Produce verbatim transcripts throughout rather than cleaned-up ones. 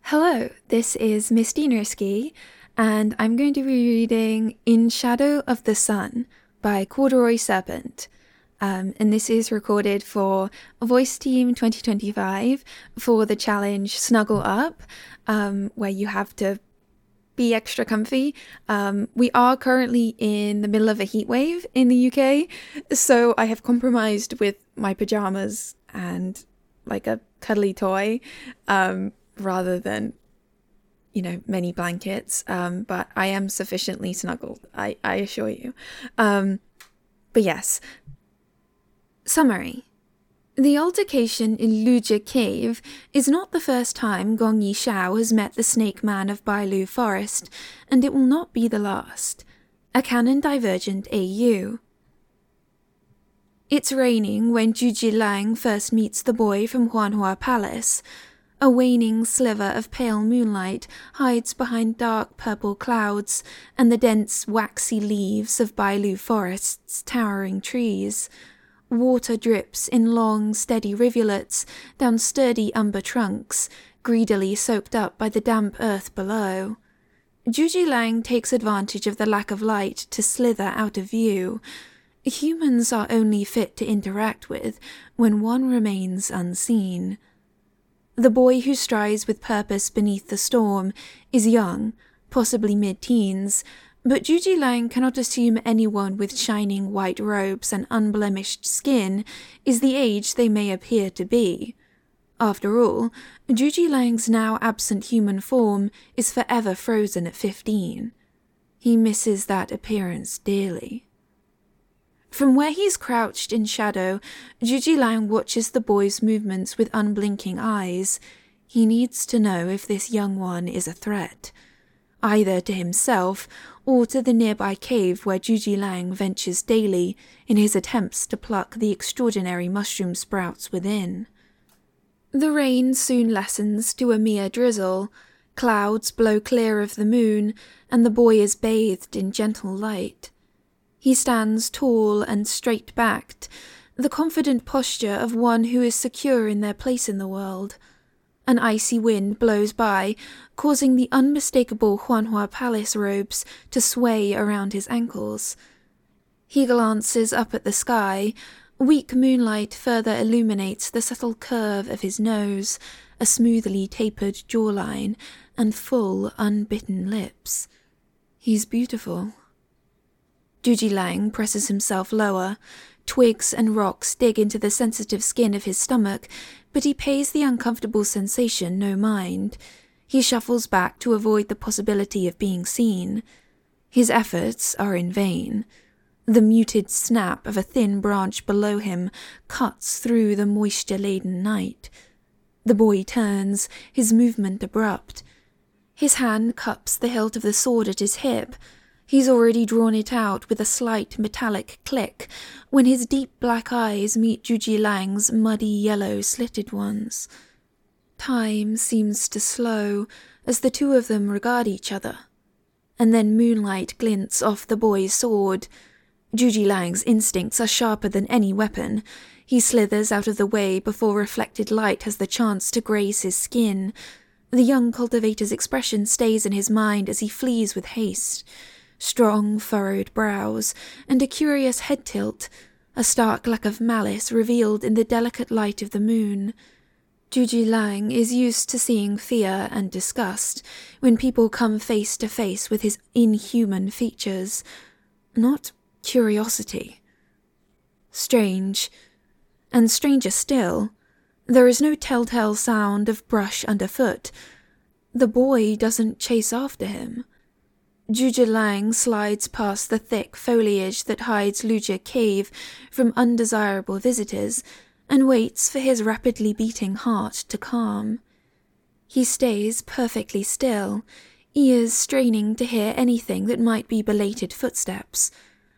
Hello, this is Misty Nurski, and I'm going to be reading In Shadow of the Sun by Corduroy Serpent. Um, and this is recorded for Voice Team twenty twenty-five for the challenge Snuggle Up, um, where you have to be extra comfy. Um, we are currently in the middle of a heat wave in the U K, so I have compromised with my pajamas and like a cuddly toy, um, rather than, you know, many blankets. Um, but I am sufficiently snuggled, I, I assure you. Um, but yes. Summary. The altercation in Lujia Cave is not the first time Gong Yishao has met the Snake Man of Bailu Forest, and it will not be the last. A Canon Divergent A U. It's raining when Juji Lang first meets the boy from Huanhua Palace. A waning sliver of pale moonlight hides behind dark purple clouds and the dense waxy leaves of Bailu Forest's towering trees. Water drips in long, steady rivulets down sturdy umber trunks, greedily soaked up by the damp earth below. Juji Lang takes advantage of the lack of light to slither out of view. Humans are only fit to interact with when one remains unseen. The boy who strives with purpose beneath the storm is young, possibly mid-teens, but Juji Lang cannot assume anyone with shining white robes and unblemished skin is the age they may appear to be. After all, Juji Lang's now absent human form is forever frozen at fifteen. He misses that appearance dearly. From where he's crouched in shadow, Juji Lang watches the boy's movements with unblinking eyes. He needs to know if this young one is a threat, either to himself or to the nearby cave where Juji Lang ventures daily in his attempts to pluck the extraordinary mushroom sprouts within. The rain soon lessens to a mere drizzle, clouds blow clear of the moon, and the boy is bathed in gentle light. He stands tall and straight-backed, the confident posture of one who is secure in their place in the world. An icy wind blows by, causing the unmistakable Huanhua Palace robes to sway around his ankles. He glances up at the sky. Weak moonlight further illuminates the subtle curve of his nose, a smoothly tapered jawline, and full, unbitten lips. He's beautiful. Juji Lang presses himself lower. Twigs and rocks dig into the sensitive skin of his stomach, but he pays the uncomfortable sensation no mind. He shuffles back to avoid the possibility of being seen. His efforts are in vain. The muted snap of a thin branch below him cuts through the moisture-laden night. The boy turns, his movement abrupt. His hand cups the hilt of the sword at his hip. He's already drawn it out with a slight metallic click when his deep black eyes meet Juji Lang's muddy yellow slitted ones. Time seems to slow as the two of them regard each other, and then moonlight glints off the boy's sword. Juji Lang's instincts are sharper than any weapon. He slithers out of the way before reflected light has the chance to graze his skin. The young cultivator's expression stays in his mind as he flees with haste. Strong, furrowed brows, and a curious head tilt, a stark lack of malice revealed in the delicate light of the moon. Juji Lang is used to seeing fear and disgust when people come face to face with his inhuman features, not curiosity. Strange, and stranger still, there is no telltale sound of brush underfoot. The boy doesn't chase after him. Juji Lang slides past the thick foliage that hides Lujia Cave from undesirable visitors and waits for his rapidly beating heart to calm. He stays perfectly still, ears straining to hear anything that might be belated footsteps.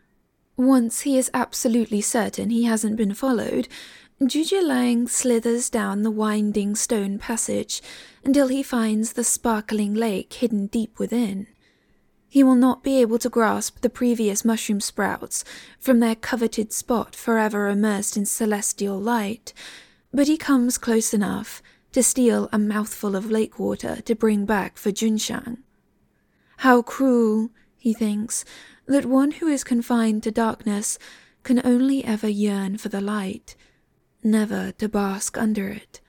Once he is absolutely certain he hasn't been followed, Juji Lang slithers down the winding stone passage until he finds the sparkling lake hidden deep within. He will not be able to grasp the previous mushroom sprouts from their coveted spot forever immersed in celestial light, but he comes close enough to steal a mouthful of lake water to bring back for Junshang. How cruel, he thinks, that one who is confined to darkness can only ever yearn for the light, never to bask under it.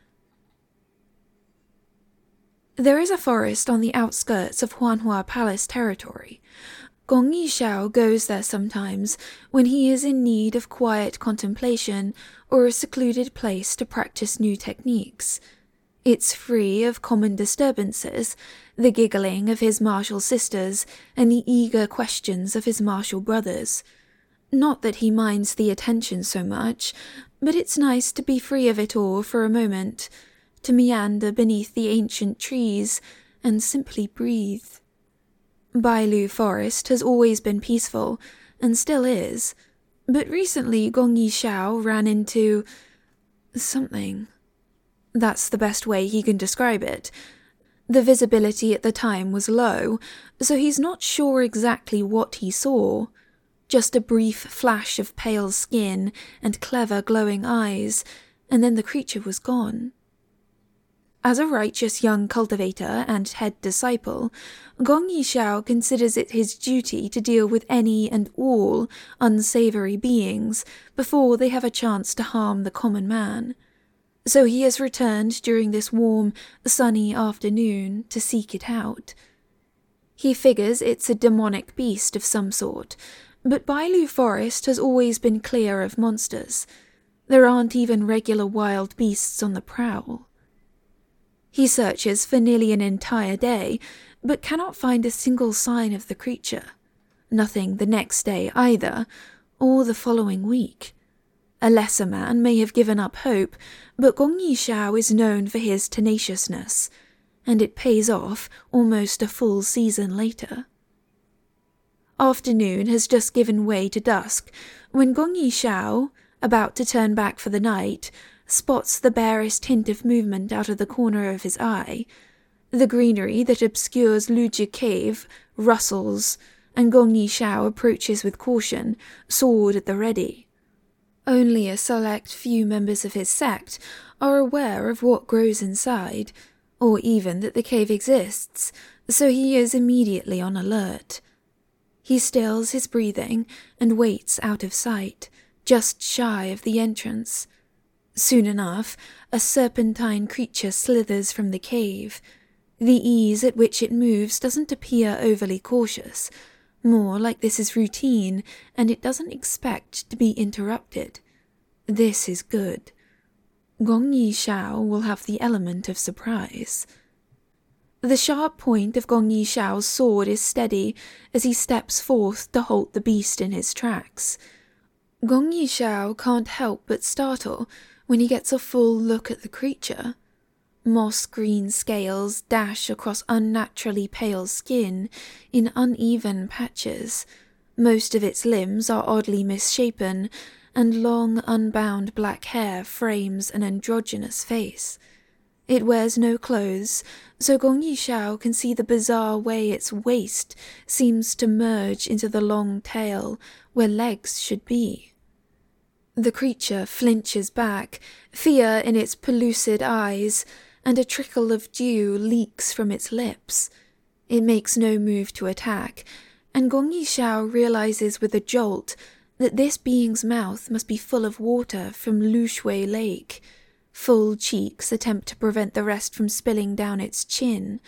There is a forest on the outskirts of Huanhua Palace territory. Gong Yishao goes there sometimes when he is in need of quiet contemplation or a secluded place to practice new techniques. It's free of common disturbances, the giggling of his martial sisters and the eager questions of his martial brothers. Not that he minds the attention so much, but it's nice to be free of it all for a moment, to meander beneath the ancient trees and simply breathe. Bailu Forest has always been peaceful, and still is, but recently Gong Yishao ran into something. That's the best way he can describe it. The visibility at the time was low, so he's not sure exactly what he saw. Just a brief flash of pale skin and clever glowing eyes, and then the creature was gone. As a righteous young cultivator and head disciple, Gong Yishao considers it his duty to deal with any and all unsavory beings before they have a chance to harm the common man. So he has returned during this warm, sunny afternoon to seek it out. He figures it's a demonic beast of some sort, but Bailu Forest has always been clear of monsters. There aren't even regular wild beasts on the prowl. He searches for nearly an entire day, but cannot find a single sign of the creature. Nothing the next day either, or the following week. A lesser man may have given up hope, but Gong Yishao is known for his tenaciousness, and it pays off almost a full season later. Afternoon has just given way to dusk, when Gong Yishao, about to turn back for the night, spots the barest hint of movement out of the corner of his eye. The greenery that obscures Lujia Cave rustles, and Gong Yishao approaches with caution, sword at the ready. Only a select few members of his sect are aware of what grows inside, or even that the cave exists, so he is immediately on alert. He stills his breathing and waits out of sight, just shy of the entrance. Soon enough, a serpentine creature slithers from the cave. The ease at which it moves doesn't appear overly cautious, more like this is routine and it doesn't expect to be interrupted. This is good. Gong Yishao will have the element of surprise. The sharp point of Gong Yishao's sword is steady as he steps forth to halt the beast in his tracks. Gong Yishao can't help but startle when he gets a full look at the creature. Moss-green scales dash across unnaturally pale skin in uneven patches. Most of its limbs are oddly misshapen, and long, unbound black hair frames an androgynous face. It wears no clothes, so Gong Yishao can see the bizarre way its waist seems to merge into the long tail where legs should be. The creature flinches back, fear in its pellucid eyes, and a trickle of dew leaks from its lips. It makes no move to attack, and Gong Yishao realizes with a jolt that this being's mouth must be full of water from Lushui Lake. Full cheeks attempt to prevent the rest from spilling down its chin.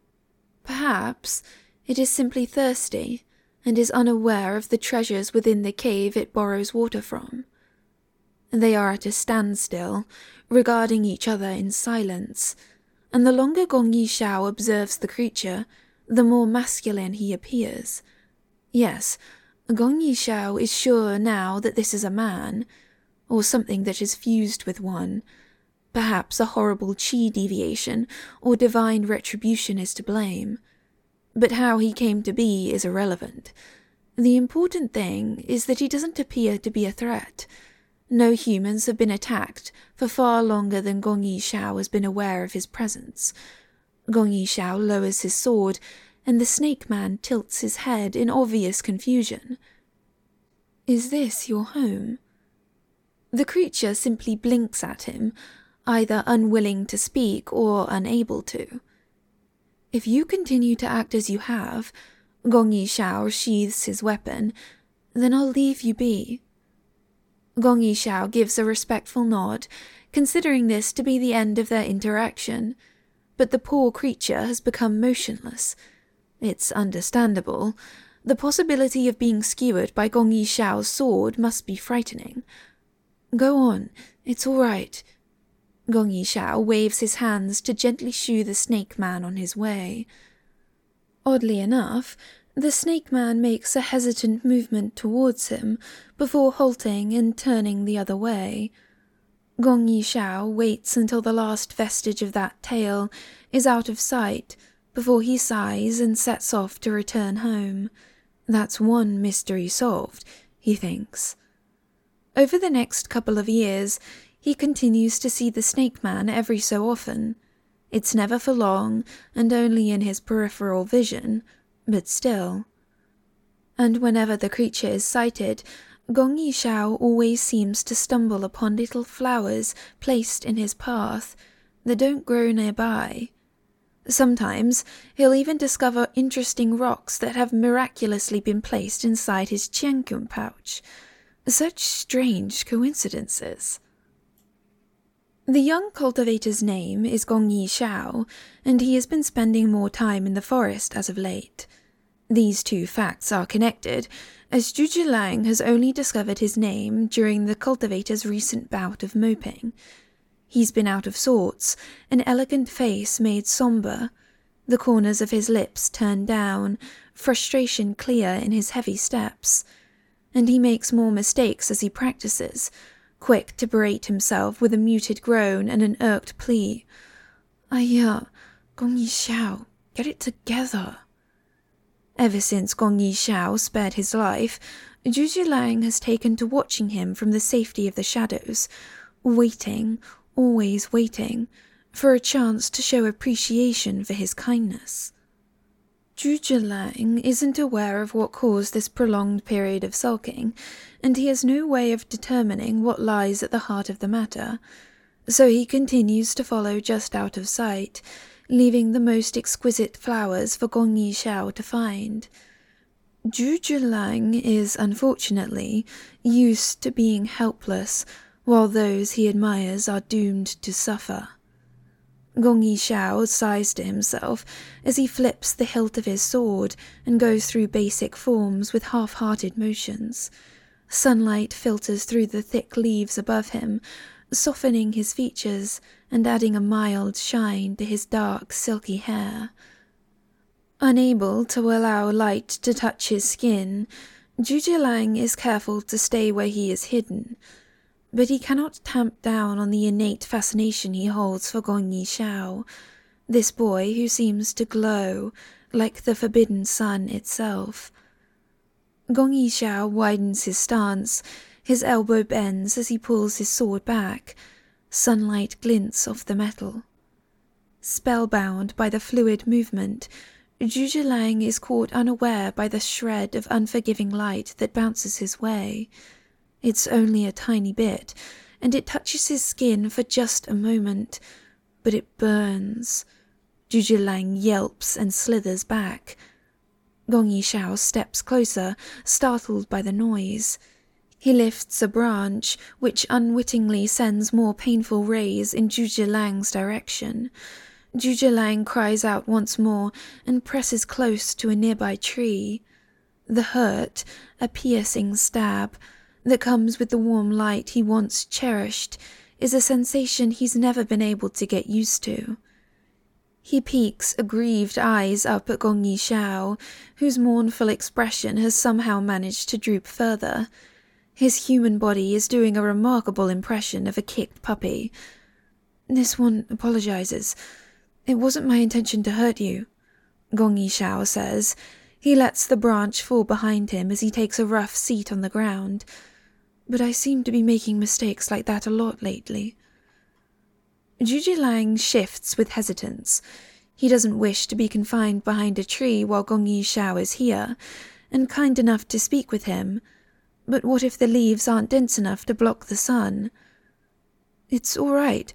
Perhaps it is simply thirsty, and is unaware of the treasures within the cave it borrows water from. They are at a standstill, regarding each other in silence, and the longer Gong Yishao observes the creature, the more masculine he appears. Yes, Gong Yishao is sure now that this is a man, or something that is fused with one. Perhaps a horrible chi deviation or divine retribution is to blame. But how he came to be is irrelevant. The important thing is that he doesn't appear to be a threat. No humans have been attacked for far longer than Gong Yishao has been aware of his presence. Gong Yishao lowers his sword, and the snake man tilts his head in obvious confusion. "Is this your home?" The creature simply blinks at him, either unwilling to speak or unable to. If you continue to act as you have, Gong Yishao sheathes his weapon, then I'll leave you be. Gong Yishao gives a respectful nod, considering this to be the end of their interaction, but the poor creature has become motionless. It's understandable. The possibility of being skewered by Gong Yishao's sword must be frightening. Go on, it's all right. Gong Yishao waves his hands to gently shoo the snake man on his way. Oddly enough, the snake man makes a hesitant movement towards him before halting and turning the other way. Gong Yishao waits until the last vestige of that tail is out of sight before he sighs and sets off to return home. That's one mystery solved, he thinks. Over the next couple of years, he continues to see the snake man every so often. It's never for long and only in his peripheral vision, but still. And whenever the creature is sighted, Gong Yishao always seems to stumble upon little flowers placed in his path that don't grow nearby. Sometimes he'll even discover interesting rocks that have miraculously been placed inside his qiankun pouch. Such strange coincidences. The young cultivator's name is Gong Yishao, and he has been spending more time in the forest as of late. These two facts are connected, as Zhu Lang has only discovered his name during the cultivator's recent bout of moping. He's been out of sorts, an elegant face made sombre, the corners of his lips turned down, frustration clear in his heavy steps. And he makes more mistakes as he practices, quick to berate himself with a muted groan and an irked plea. Aya, Gong Yishao, get it together. Ever since Gong Yishao spared his life, Zhu Lang has taken to watching him from the safety of the shadows, waiting, always waiting, for a chance to show appreciation for his kindness. Zhu Lang isn't aware of what caused this prolonged period of sulking, and he has no way of determining what lies at the heart of the matter, so he continues to follow just out of sight, leaving the most exquisite flowers for Gong Yishao to find. Zhu Lang is, unfortunately, used to being helpless, while those he admires are doomed to suffer. Gong Yishao sighs to himself as he flips the hilt of his sword and goes through basic forms with half-hearted motions. Sunlight filters through the thick leaves above him, softening his features and adding a mild shine to his dark, silky hair. Unable to allow light to touch his skin, Zhu Lang is careful to stay where he is hidden, but he cannot tamp down on the innate fascination he holds for Gong Yishao, this boy who seems to glow like the forbidden sun itself. Gong Yishao widens his stance, his elbow bends as he pulls his sword back. Sunlight glints off the metal. Spellbound by the fluid movement, Zhu Lang is caught unaware by the shred of unforgiving light that bounces his way. It's only a tiny bit, and it touches his skin for just a moment, but it burns. Zhu Lang yelps and slithers back. Gong Yishao steps closer, startled by the noise. He lifts a branch, which unwittingly sends more painful rays in Zhu Lang's direction. Zhu Lang cries out once more and presses close to a nearby tree. The hurt, a piercing stab, that comes with the warm light he once cherished, is a sensation he's never been able to get used to. He peeks aggrieved eyes up at Gong Yishao, whose mournful expression has somehow managed to droop further. His human body is doing a remarkable impression of a kicked puppy. This one apologizes. It wasn't my intention to hurt you, Gong Yishao says. He lets the branch fall behind him as he takes a rough seat on the ground. But I seem to be making mistakes like that a lot lately. Zhu Lang shifts with hesitance. He doesn't wish to be confined behind a tree while Gong Yishao is here, and kind enough to speak with him. But what if the leaves aren't dense enough to block the sun? It's all right.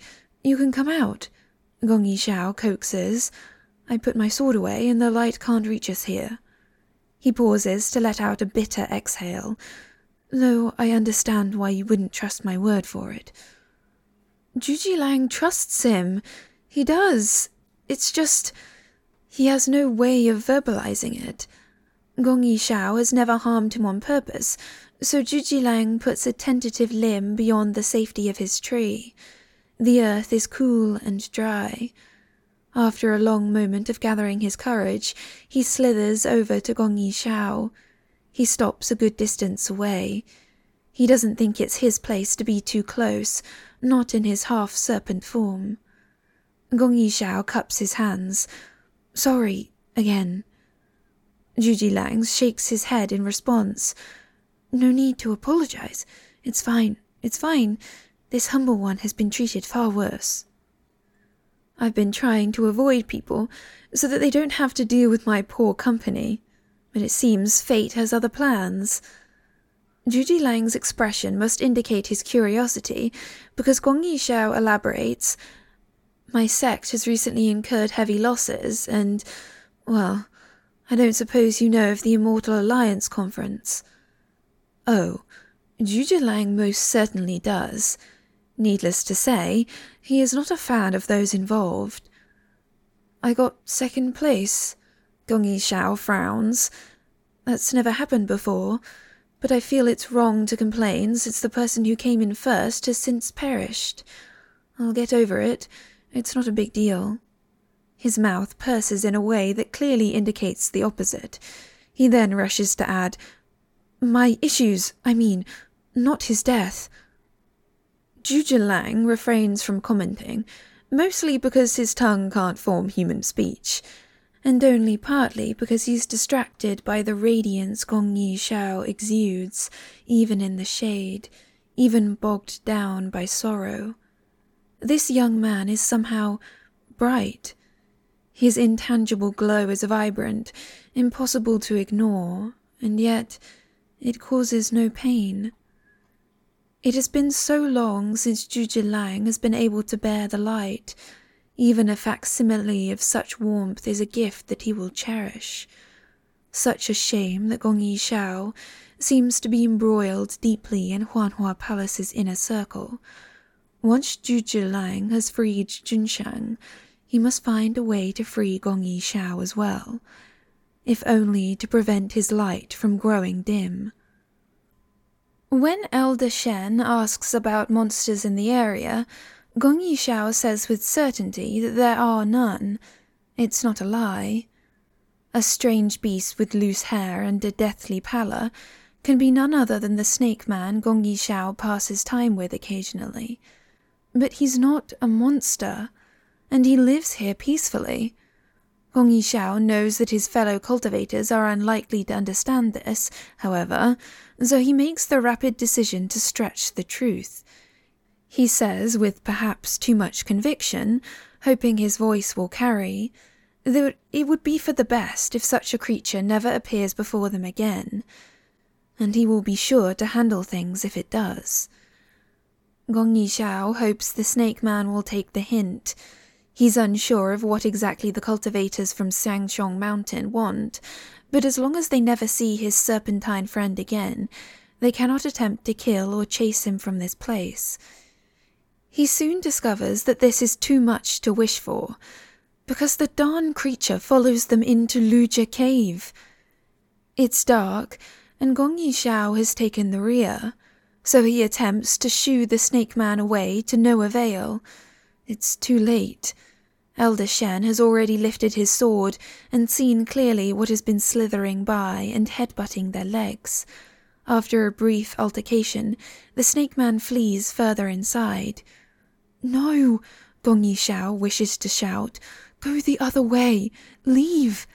You can come out, Gong Yishao coaxes. I put my sword away and the light can't reach us here. He pauses to let out a bitter exhale, though I understand why you wouldn't trust my word for it. Zhuge Liang trusts him. He does. It's just, he has no way of verbalizing it. Gong Yishao has never harmed him on purpose, so Zhuge Liang puts a tentative limb beyond the safety of his tree. The earth is cool and dry. After a long moment of gathering his courage, he slithers over to Gong Yishao. He stops a good distance away. He doesn't think it's his place to be too close, not in his half-serpent form. Gong Yishao cups his hands. Sorry, again. Zhuge Liang shakes his head in response. No need to apologize. It's fine, it's fine. This humble one has been treated far worse. I've been trying to avoid people so that they don't have to deal with my poor company, but it seems fate has other plans. Zhuge Liang's expression must indicate his curiosity, because Gong Yishao elaborates. My sect has recently incurred heavy losses, and, well, I don't suppose you know of the Immortal Alliance Conference. Oh, Zhuge Liang most certainly does. Needless to say, he is not a fan of those involved. I got second place. Gong Yishao frowns. That's never happened before, but I feel it's wrong to complain since the person who came in first has since perished. I'll get over it. It's not a big deal. His mouth purses in a way that clearly indicates the opposite. He then rushes to add, My issues, I mean, not his death. Zhuge Liang refrains from commenting, mostly because his tongue can't form human speech, and only partly because he's distracted by the radiance Gong Yishao exudes, even in the shade, even bogged down by sorrow. This young man is somehow bright. His intangible glow is vibrant, impossible to ignore, and yet it causes no pain. It has been so long since Zhuge Liang has been able to bear the light. Even a facsimile of such warmth is a gift that he will cherish. Such a shame that Gong Yishao seems to be embroiled deeply in Huanhua Palace's inner circle. Once Zhuge Liang has freed Junshan, he must find a way to free Gong Yishao as well, if only to prevent his light from growing dim. When Elder Shen asks about monsters in the area, Gong Yishao says with certainty that there are none. It's not a lie. A strange beast with loose hair and a deathly pallor can be none other than the snake man Gong Yishao passes time with occasionally. But he's not a monster, and he lives here peacefully. Gong Yishao knows that his fellow cultivators are unlikely to understand this, however, so he makes the rapid decision to stretch the truth. He says, with perhaps too much conviction, hoping his voice will carry, that it would be for the best if such a creature never appears before them again, and he will be sure to handle things if it does. Gong Yishao hopes the snake man will take the hint. He's unsure of what exactly the cultivators from Sangshong Mountain want, but as long as they never see his serpentine friend again, they cannot attempt to kill or chase him from this place. He soon discovers that this is too much to wish for, because the darn creature follows them into Luja Cave. It's dark, and Gong Yishao has taken the rear, so he attempts to shoo the snake man away to no avail. It's too late. Elder Shen has already lifted his sword and seen clearly what has been slithering by and headbutting their legs. After a brief altercation, the snake man flees further inside. No, Gong Yishao wishes to shout. Go the other way. Leave.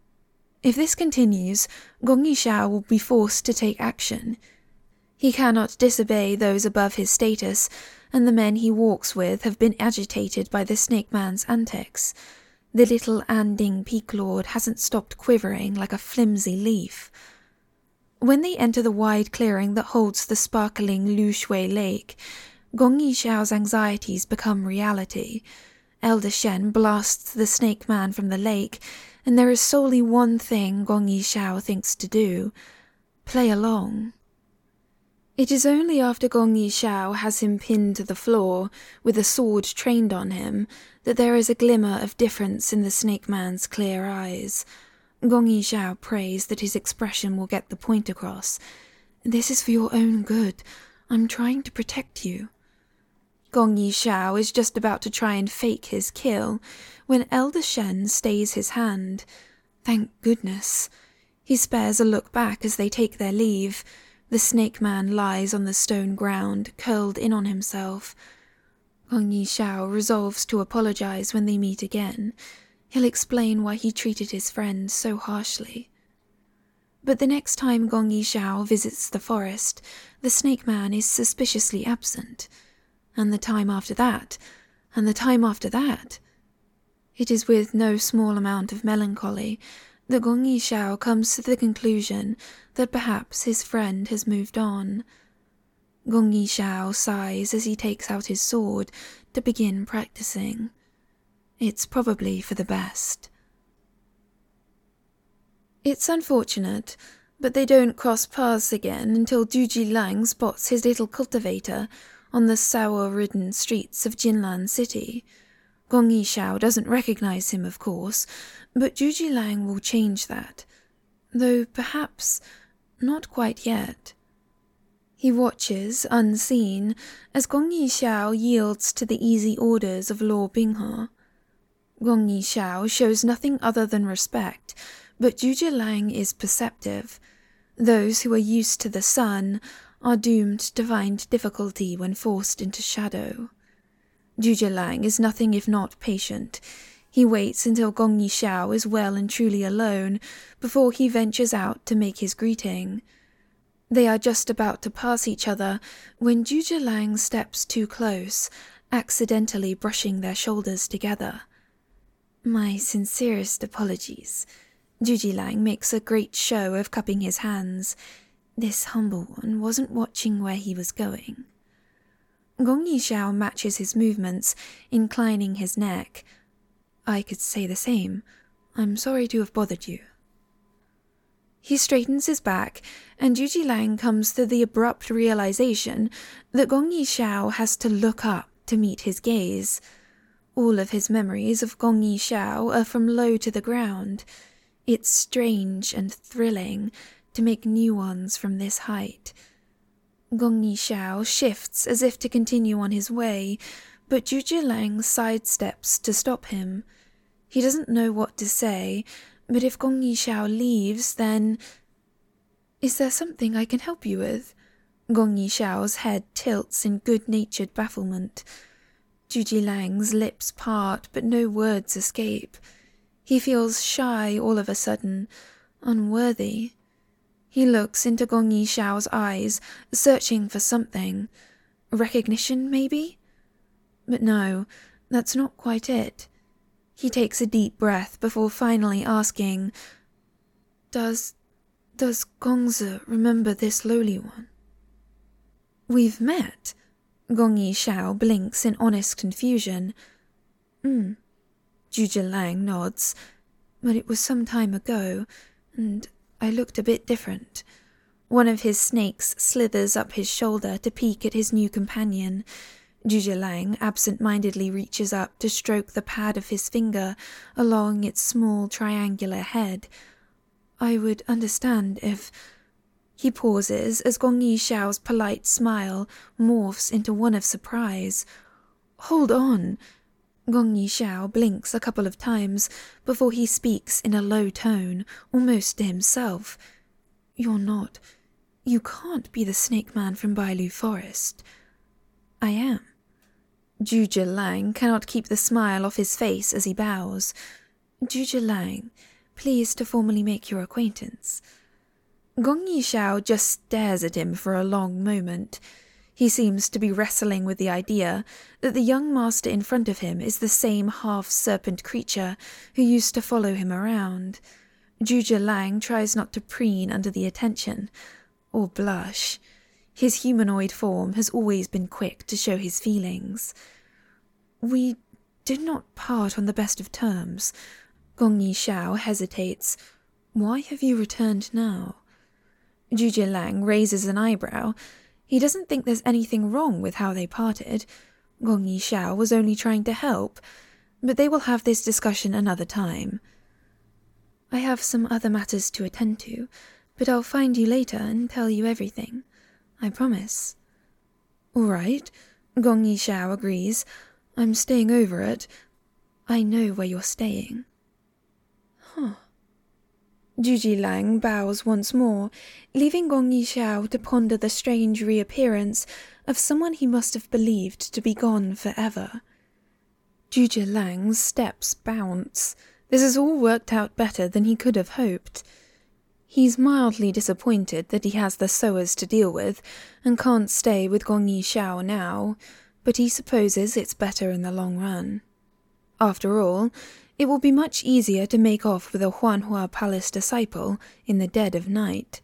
If this continues, Gong Yishao will be forced to take action. He cannot disobey those above his status, and the men he walks with have been agitated by the snake man's antics. The little Anding Peak Lord hasn't stopped quivering like a flimsy leaf. When they enter the wide clearing that holds the sparkling Lu Shui Lake, Gong Yishao's anxieties become reality. Elder Shen blasts the snake man from the lake, and there is solely one thing Gong Yishao thinks to do: play along. It is only after Gong Yishao has him pinned to the floor, with a sword trained on him, that there is a glimmer of difference in the snake man's clear eyes. Gong Yishao prays that his expression will get the point across. "This is for your own good. I'm trying to protect you." Gong Yishao is just about to try and fake his kill, when Elder Shen stays his hand. Thank goodness. He spares a look back as they take their leave. The snake man lies on the stone ground, curled in on himself. Gong Yishao resolves to apologize when they meet again. He'll explain why he treated his friend so harshly. But the next time Gong Yishao visits the forest, the snake man is suspiciously absent. And the time after that, and the time after that. It is with no small amount of melancholy that Gong Yishao comes to the conclusion that perhaps his friend has moved on. Gong Yishao sighs as he takes out his sword to begin practicing. It's probably for the best. It's unfortunate, but they don't cross paths again until Juji Lang spots his little cultivator on the sour-ridden streets of Jinlan City. Gong Yishao doesn't recognize him, of course, but Juji Lang will change that. Though perhaps not quite yet. He watches, unseen, as Gong Yishao yields to the easy orders of Lord Binghe. Gong Yishao shows nothing other than respect, but Juji Lang is perceptive. Those who are used to the sun are doomed to find difficulty when forced into shadow. Juji Lang is nothing if not patient. He waits until Gong Yishao is well and truly alone before he ventures out to make his greeting. They are just about to pass each other when Juji Lang steps too close, accidentally brushing their shoulders together. My sincerest apologies. Juji Lang makes a great show of cupping his hands. This humble one wasn't watching where he was going. Gong Yishao matches his movements, inclining his neck. I could say the same. I'm sorry to have bothered you. He straightens his back, and Juji Lang comes to the abrupt realization that Gong Yishao has to look up to meet his gaze. All of his memories of Gong Yishao are from low to the ground. It's strange and thrilling to make new ones from this height. Gong Yishao shifts as if to continue on his way, but Juji Lang sidesteps to stop him. He doesn't know what to say, but if Gong Yishao leaves, then... Is there something I can help you with? Gong Yishao's head tilts in good-natured bafflement. Juji Lang's lips part, but no words escape. He feels shy all of a sudden, unworthy. He looks into Gong Yishao's eyes, searching for something. Recognition, maybe? But no, that's not quite it. He takes a deep breath before finally asking, Does... does Gongzi remember this lowly one? We've met? Gong Yishao blinks in honest confusion. Hmm. Juji Lang nods. But it was some time ago, and I looked a bit different. One of his snakes slithers up his shoulder to peek at his new companion. Juji Lang absent-mindedly reaches up to stroke the pad of his finger along its small triangular head. I would understand if... He pauses as Gong Yishao's polite smile morphs into one of surprise. Hold on! Gong Yishao blinks a couple of times before he speaks in a low tone, almost to himself. You're not... You can't be the snake man from Bailu Forest. I am. Juji Lang cannot keep the smile off his face as he bows. Juji Lang, pleased to formally make your acquaintance. Gong Yishao just stares at him for a long moment. He seems to be wrestling with the idea that the young master in front of him is the same half-serpent creature who used to follow him around. Juji Lang tries not to preen under the attention, or blush. His humanoid form has always been quick to show his feelings. We did not part on the best of terms. Gong Yishao hesitates. Why have you returned now? Zhuge Liang raises an eyebrow. He doesn't think there's anything wrong with how they parted. Gong Yishao was only trying to help, but they will have this discussion another time. I have some other matters to attend to, but I'll find you later and tell you everything. I promise. All right, Gong Yishao agrees. I'm staying over at... I know where you're staying. Huh. Zhuge Liang bows once more, leaving Gong Yishao to ponder the strange reappearance of someone he must have believed to be gone forever. Zhuge Liang's steps bounce. This has all worked out better than he could have hoped. He's mildly disappointed that he has the sowers to deal with and can't stay with Gong Yishao now, but he supposes it's better in the long run. After all, it will be much easier to make off with a Huanhua Palace disciple in the dead of night.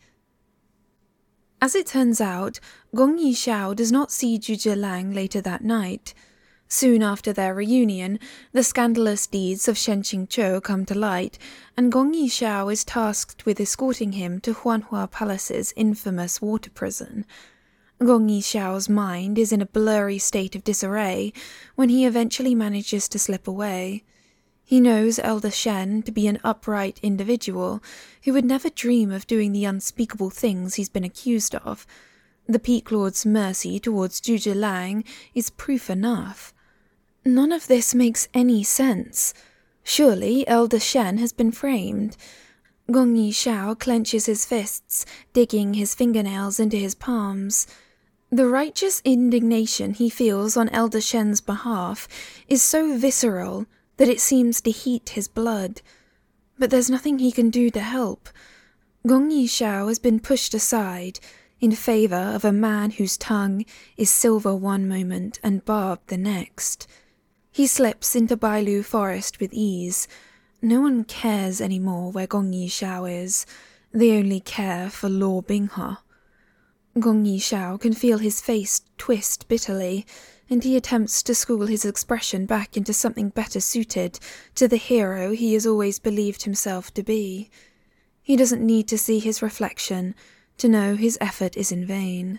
As it turns out, Gong Yishao does not see Zhuge Liang later that night. Soon after their reunion, the scandalous deeds of Shen Qingzhou come to light, and Gong Yishao is tasked with escorting him to Huanhua Palace's infamous water prison. Gong Yishao's mind is in a blurry state of disarray when he eventually manages to slip away. He knows Elder Shen to be an upright individual who would never dream of doing the unspeakable things he's been accused of. The Peak Lord's mercy towards Zhuge Liang is proof enough. None of this makes any sense. Surely Elder Shen has been framed. Gong Yishao clenches his fists, digging his fingernails into his palms. The righteous indignation he feels on Elder Shen's behalf is so visceral that it seems to heat his blood. But there's nothing he can do to help. Gong Yishao has been pushed aside in favour of a man whose tongue is silver one moment and barbed the next. He slips into Bailu Forest with ease. No one cares anymore where Gong Yishao is. They only care for Luo Binghe. Gong Yishao can feel his face twist bitterly, and he attempts to school his expression back into something better suited to the hero he has always believed himself to be. He doesn't need to see his reflection to know his effort is in vain.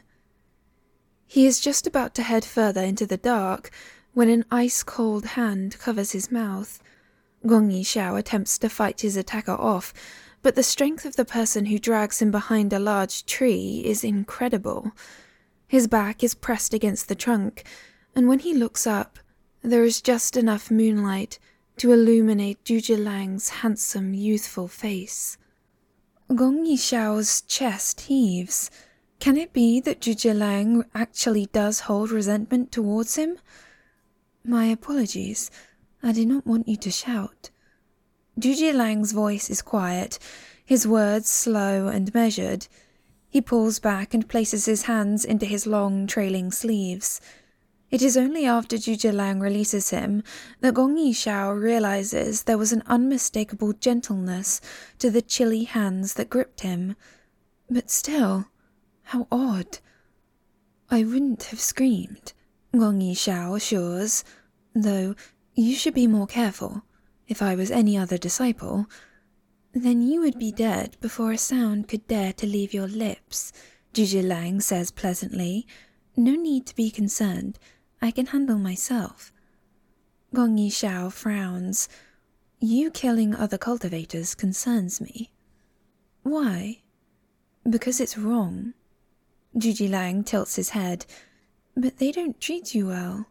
He is just about to head further into the dark when an ice-cold hand covers his mouth. Gong Yishao attempts to fight his attacker off, but the strength of the person who drags him behind a large tree is incredible. His back is pressed against the trunk, and when he looks up, there is just enough moonlight to illuminate Zhuge Liang's handsome, youthful face. Gong Yishao's chest heaves. Can it be that Zhuge Liang actually does hold resentment towards him? My apologies. I did not want you to shout. Zhuge Liang's voice is quiet, his words slow and measured. He pulls back and places his hands into his long, trailing sleeves. It is only after Zhuge Liang releases him that Gong Yishao realizes there was an unmistakable gentleness to the chilly hands that gripped him. But still, how odd. I wouldn't have screamed, Gong Yishao assures, though you should be more careful. If I was any other disciple, then you would be dead before a sound could dare to leave your lips, Zhuge Liang says pleasantly. No need to be concerned. I can handle myself. Gong Yishao frowns. You killing other cultivators concerns me. Why? Because it's wrong. Zhuge Liang tilts his head. But they don't treat you well.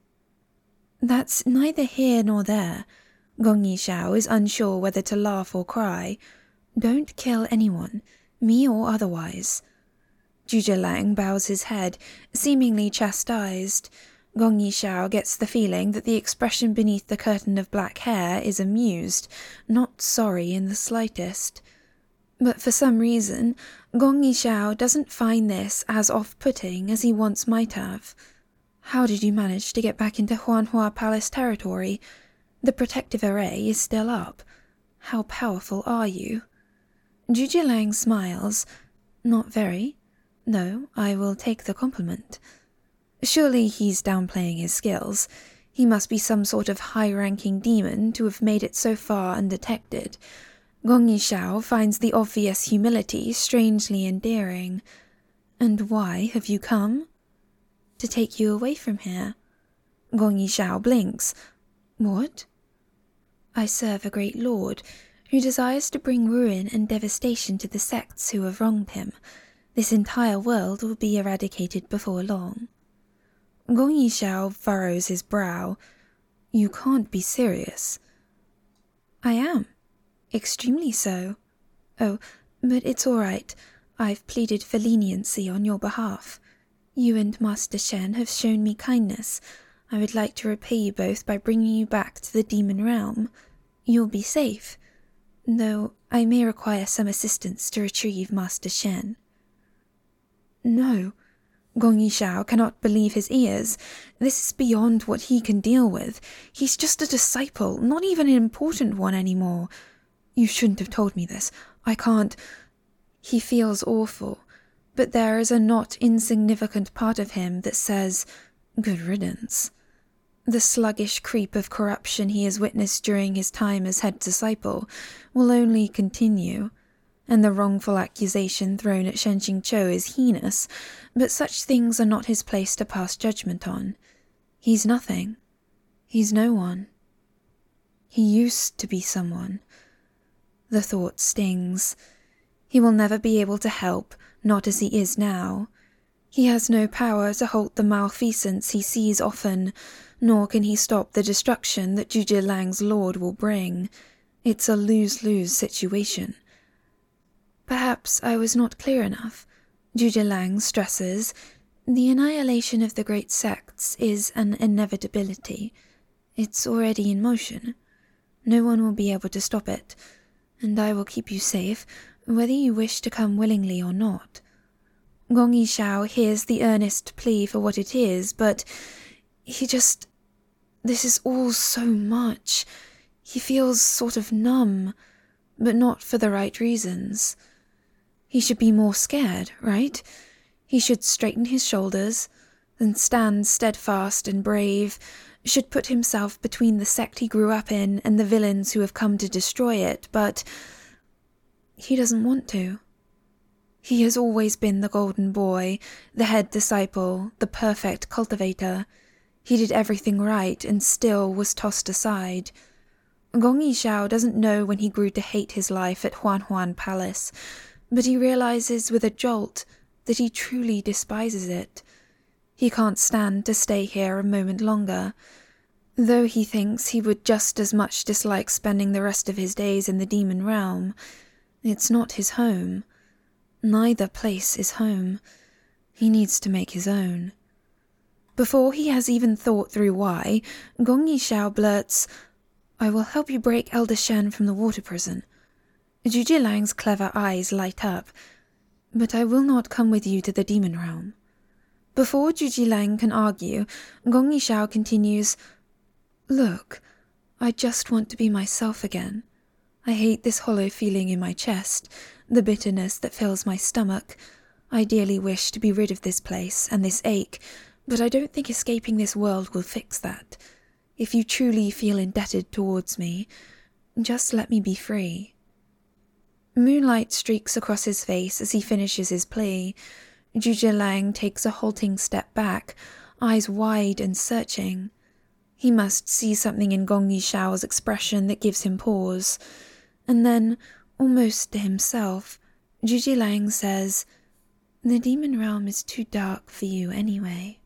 That's neither here nor there. Gong Yishao is unsure whether to laugh or cry. Don't kill anyone, me or otherwise. Zhuge Liang bows his head, seemingly chastised. Gong Yishao gets the feeling that the expression beneath the curtain of black hair is amused, not sorry in the slightest. But for some reason, Gong Yishao doesn't find this as off-putting as he once might have. How did you manage to get back into Huanhua Palace territory? The protective array is still up. How powerful are you? Zhuge Liang smiles. Not very. No, I will take the compliment. Surely he's downplaying his skills. He must be some sort of high-ranking demon to have made it so far undetected. Gong Yishao finds the obvious humility strangely endearing. And why have you come? To take you away from here. Gong Yishao blinks. What? I serve a great lord who desires to bring ruin and devastation to the sects who have wronged him. This entire world will be eradicated before long. Gong Yishao furrows his brow. You can't be serious. I am. Extremely so. Oh, but it's all right. I've pleaded for leniency on your behalf. You and Master Shen have shown me kindness. I would like to repay you both by bringing you back to the demon realm. You'll be safe, though I may require some assistance to retrieve Master Shen. No. Gong Yishao cannot believe his ears. This is beyond what he can deal with. He's just a disciple, not even an important one anymore. You shouldn't have told me this. I can't... He feels awful, but there is a not insignificant part of him that says, good riddance. The sluggish creep of corruption he has witnessed during his time as head disciple will only continue, and the wrongful accusation thrown at Shen Qingqiu is heinous, but such things are not his place to pass judgment on. He's nothing. He's no one. He used to be someone. The thought stings. He will never be able to help, not as he is now. He has no power to halt the malfeasance he sees often, nor can he stop the destruction that Zhuge Liang's lord will bring. It's a lose-lose situation. Perhaps I was not clear enough. Zhuge Liang stresses, the annihilation of the great sects is an inevitability. It's already in motion. No one will be able to stop it, and I will keep you safe, whether you wish to come willingly or not. Gong Yishao hears the earnest plea for what it is, but he just... This is all so much. He feels sort of numb, but not for the right reasons. He should be more scared, right? He should straighten his shoulders, and stand steadfast and brave, should put himself between the sect he grew up in and the villains who have come to destroy it, but he doesn't want to. He has always been the golden boy, the head disciple, the perfect cultivator. He did everything right and still was tossed aside. Gong Yishao doesn't know when he grew to hate his life at Huan Huan Palace, but he realizes with a jolt that he truly despises it. He can't stand to stay here a moment longer, though he thinks he would just as much dislike spending the rest of his days in the demon realm. It's not his home. Neither place is home. He needs to make his own. Before he has even thought through why, Gong Yishao blurts, I will help you break Elder Shen from the water prison. Zhuge Liang's clever eyes light up, but I will not come with you to the demon realm. Before Zhuge Liang can argue, Gong Yishao continues, Look, I just want to be myself again. I hate this hollow feeling in my chest, the bitterness that fills my stomach. I dearly wish to be rid of this place and this ache, but I don't think escaping this world will fix that. If you truly feel indebted towards me, just let me be free. Moonlight streaks across his face as he finishes his plea. Zhuge Liang takes a halting step back, eyes wide and searching. He must see something in Gong Yishao's expression that gives him pause. And then, almost to himself, Zhuge Liang says, The demon realm is too dark for you anyway.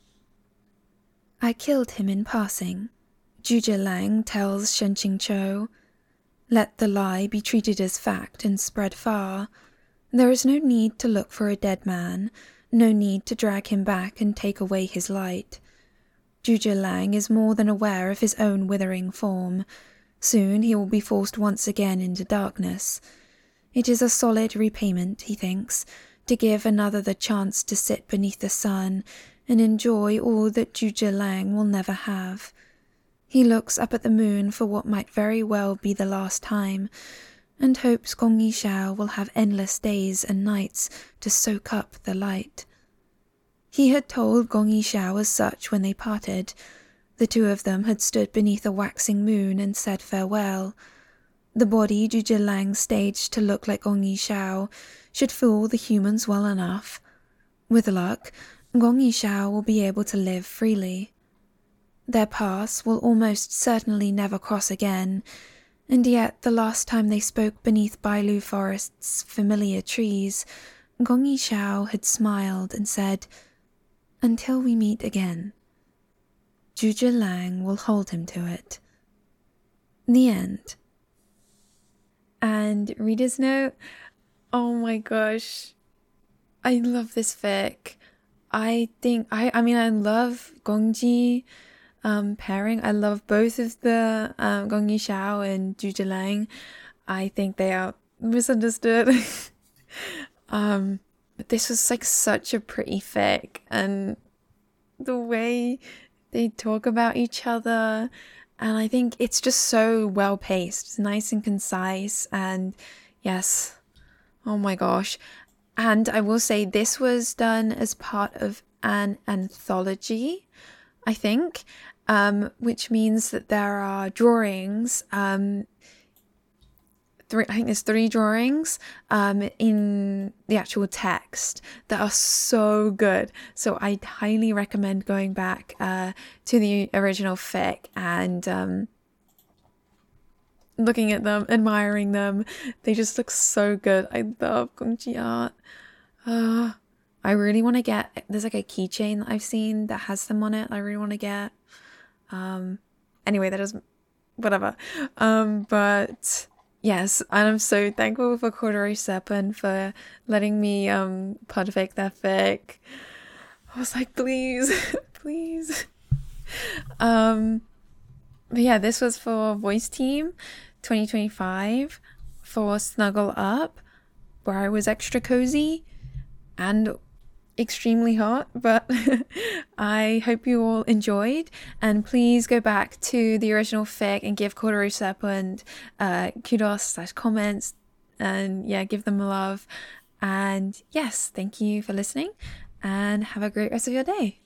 I killed him in passing, Zhuge Liang tells Shen Qingqiu. Let the lie be treated as fact and spread far. There is no need to look for a dead man, no need to drag him back and take away his light. Zhuge Liang is more than aware of his own withering form. Soon he will be forced once again into darkness. It is a solid repayment, he thinks, to give another the chance to sit beneath the sun and enjoy all that Zhuge Liang will never have. He looks up at the moon for what might very well be the last time, and hopes Gong Yishao will have endless days and nights to soak up the light. He had told Gong Yishao as such when they parted. The two of them had stood beneath a waxing moon and said farewell. The body Zhu Zhilang staged to look like Gong Yishao should fool the humans well enough. With luck, Gong Yishao will be able to live freely. Their paths will almost certainly never cross again, and yet the last time they spoke beneath Bailu Forest's familiar trees, Gong Yishao had smiled and said, "Until we meet again." Zhu Zhilang will hold him to it. The end. And reader's note, oh my gosh, I love this fic. I think, I, I mean, I love Gongji um, pairing. I love both of the um, Gong Yishao and Zhu Zhilang. I think they are misunderstood. um, but this was like such a pretty fic, and the way they talk about each other, and I think it's just so well paced. It's nice and concise, and yes, oh my gosh. And I will say this was done as part of an anthology, I think, um, which means that there are drawings, um, three, I think there's three drawings um, in the actual text that are so good. So I highly recommend going back uh, to the original fic and um, looking at them, admiring them. They just look so good. I love Gongji art. Uh, I really want to get, there's like a keychain that I've seen that has them on it. I really want to get. Um, anyway, that doesn't, whatever. Um, but yes, and I'm so thankful for Corduroy Serpent for letting me um perfect that fic. I was like, please, please. Um, but yeah, this was for Voice Team twenty twenty-five for Snuggle Up, where I was extra cozy and extremely hot, but I hope you all enjoyed, and please go back to the original fic and give Corduroy Serpent uh, kudos slash comments, and yeah, give them a love. And yes, thank you for listening, and have a great rest of your day.